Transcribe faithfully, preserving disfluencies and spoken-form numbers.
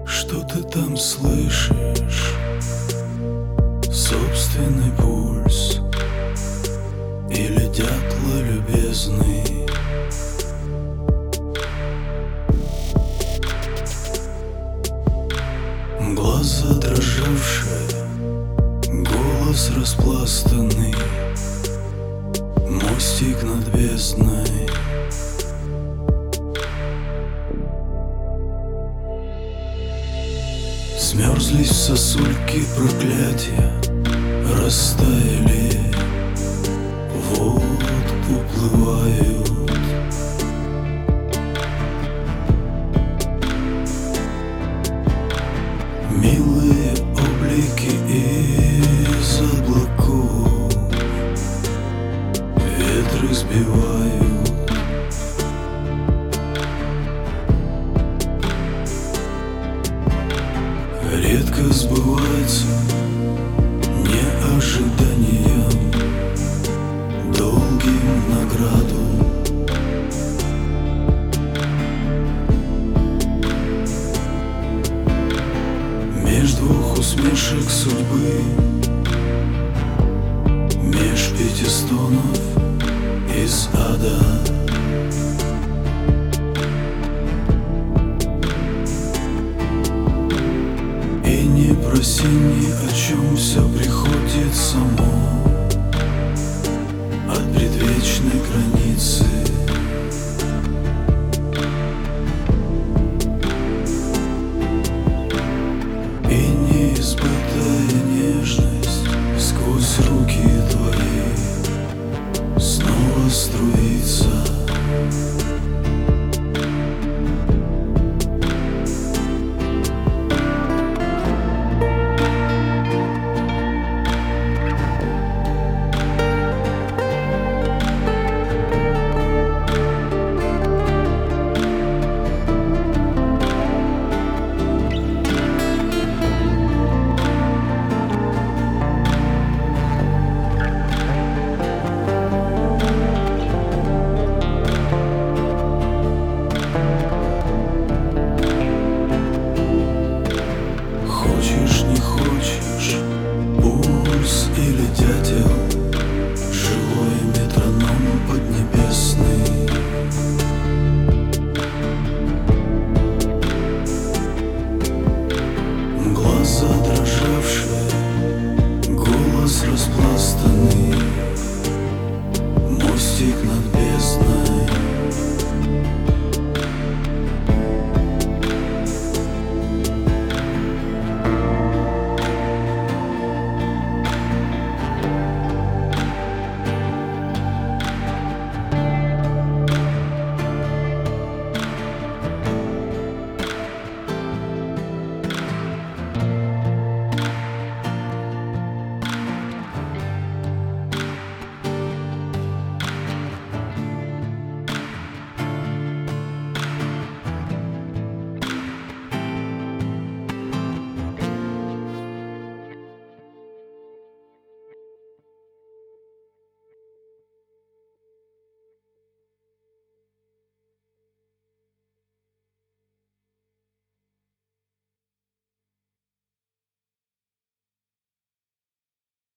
Что ты там слышишь? Собственный пульс или дятла любезный? Глаза дрожавшие, голос распластанный, мостик над бездной. Смерзлись в сосульки проклятия, растаяли, вот уплывают. Милые облики из облаков ветры сбивают. Редко сбывается не ожиданием, долгим награду. Меж двух усмешек судьбы, меж пяти стонов из ада. И не проси ни о чем, все приходит само.